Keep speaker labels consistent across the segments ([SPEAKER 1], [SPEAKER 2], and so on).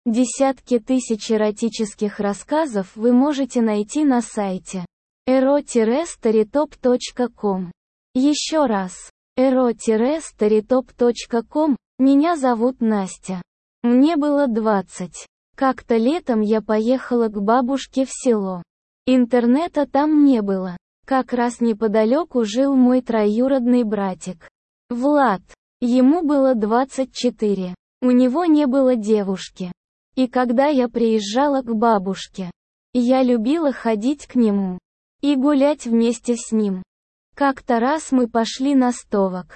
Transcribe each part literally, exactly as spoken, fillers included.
[SPEAKER 1] Десятки тысяч эротических рассказов вы можете найти на сайте эро старитоп точка ком. Еще раз. эро старитоп точка ком. Меня зовут Настя. Мне было двадцать. Как-то летом я поехала к бабушке в село. Интернета там не было. Как раз неподалеку жил мой троюродный братик. Влад. Ему было двадцать четыре. У него не было девушки. И когда я приезжала к бабушке, я любила ходить к нему и гулять вместе с ним. Как-то раз мы пошли на стовок.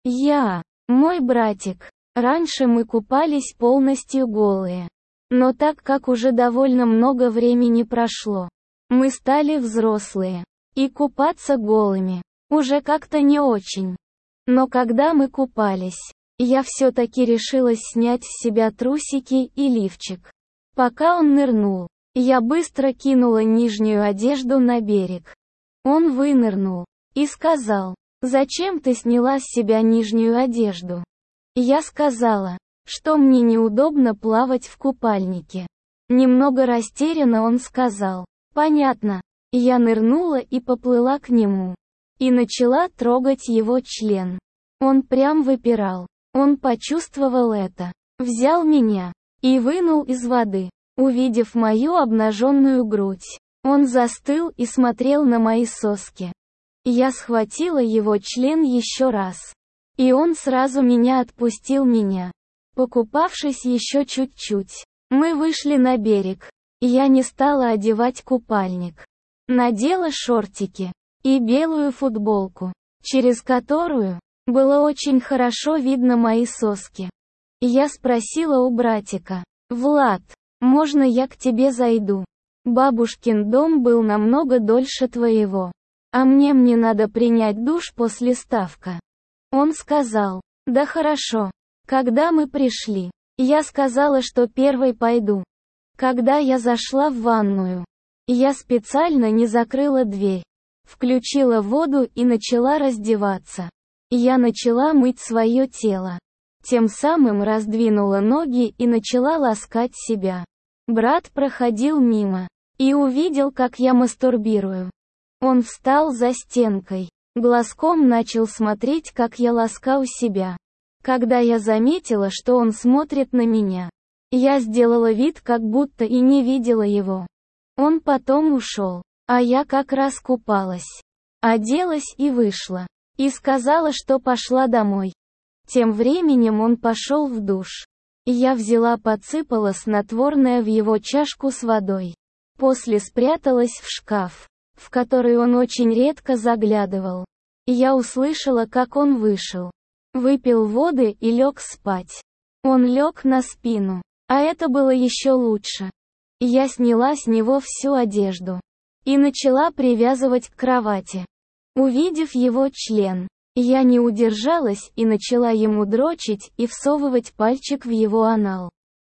[SPEAKER 1] Я, мой братик. Раньше мы купались полностью голые. Но так как уже довольно много времени прошло, мы стали взрослые. И купаться голыми уже как-то не очень. Но когда мы купались, я все-таки решилась снять с себя трусики и лифчик. Пока он нырнул, я быстро кинула нижнюю одежду на берег. Он вынырнул и сказал: «Зачем ты сняла с себя нижнюю одежду?» Я сказала, что мне неудобно плавать в купальнике. Немного растерянно он сказал: «Понятно». Я нырнула и поплыла к нему. И начала трогать его член. Он прям выпирал. Он почувствовал это. Взял меня и вынул из воды. Увидев мою обнаженную грудь, он застыл и смотрел на мои соски. Я схватила его член еще раз. И он сразу меня отпустил меня. Покупавшись еще чуть-чуть, мы вышли на берег. Я не стала одевать купальник. Надела шортики и белую футболку, через которую было очень хорошо видно мои соски. Я спросила у братика: «Влад, можно я к тебе зайду? Бабушкин дом был намного дольше твоего. А мне мне надо принять душ после ставка». Он сказал: «Да хорошо». Когда мы пришли, я сказала, что первой пойду. Когда я зашла в ванную, я специально не закрыла дверь. Включила воду и начала раздеваться. Я начала мыть свое тело. Тем самым раздвинула ноги и начала ласкать себя. Брат проходил мимо и увидел, как я мастурбирую. Он встал за стенкой. Глазком начал смотреть, как я ласкаю себя. Когда я заметила, что он смотрит на меня, я сделала вид, как будто и не видела его. Он потом ушел, а я как раз купалась. Оделась и вышла. И сказала, что пошла домой. Тем временем он пошел в душ. Я взяла, подсыпала снотворное в его чашку с водой. После спряталась в шкаф, в который он очень редко заглядывал. Я услышала, как он вышел. Выпил воды и лег спать. Он лег на спину. А это было еще лучше. Я сняла с него всю одежду и начала привязывать к кровати. Увидев его член, я не удержалась и начала ему дрочить и всовывать пальчик в его анал.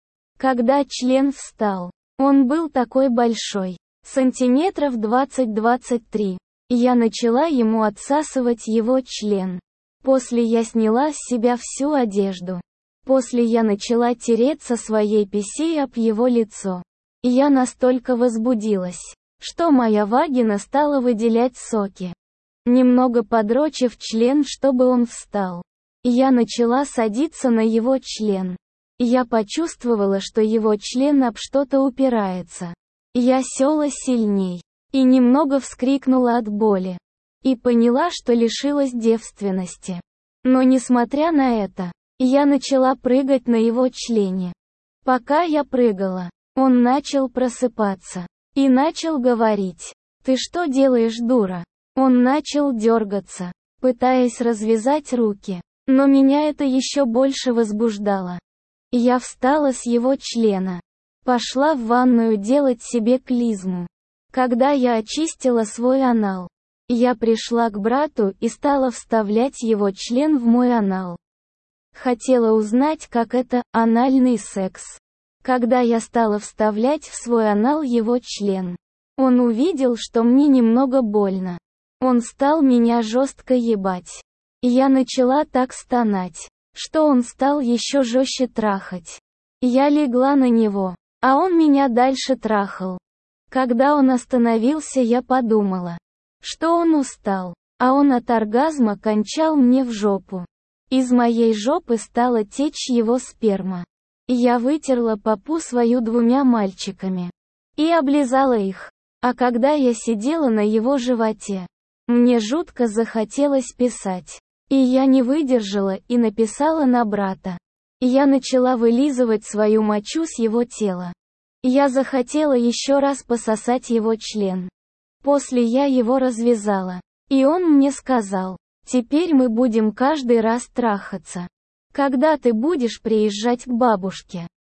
[SPEAKER 1] Когда член встал, он был такой большой, сантиметров двадцать-двадцать три. Я начала ему отсасывать его член. После я сняла с себя всю одежду. После я начала тереться своей писей об его лицо. Я настолько возбудилась, что моя вагина стала выделять соки. Немного подрочив член, чтобы он встал, я начала садиться на его член. Я почувствовала, что его член об что-то упирается. Я села сильней и немного вскрикнула от боли. И поняла, что лишилась девственности. Но несмотря на это, я начала прыгать на его члене. Пока я прыгала, он начал просыпаться и начал говорить: «Ты что делаешь, дура?» Он начал дергаться, пытаясь развязать руки, но меня это еще больше возбуждало. Я встала с его члена, пошла в ванную делать себе клизму. Когда я очистила свой анал, я пришла к брату и стала вставлять его член в мой анал. Хотела узнать, как это, анальный секс. Когда я стала вставлять в свой анал его член, он увидел, что мне немного больно. Он стал меня жестко ебать. Я начала так стонать, что он стал еще жестче трахать. Я легла на него, а он меня дальше трахал. Когда он остановился, я подумала, что он устал, а он от оргазма кончал мне в жопу. Из моей жопы стала течь его сперма. Я вытерла попу свою двумя мальчиками и облизала их. А когда я сидела на его животе, мне жутко захотелось писать. И я не выдержала и написала на брата. Я начала вылизывать свою мочу с его тела. Я захотела еще раз пососать его член. После я его развязала. И он мне сказал: «Теперь мы будем каждый раз трахаться. Когда ты будешь приезжать к бабушке?»